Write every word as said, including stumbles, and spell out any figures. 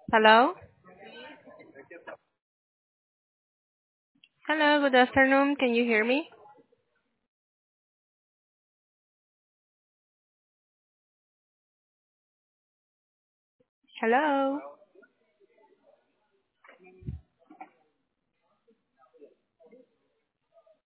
Hello? Hello, good afternoon. Can you hear me? Hello?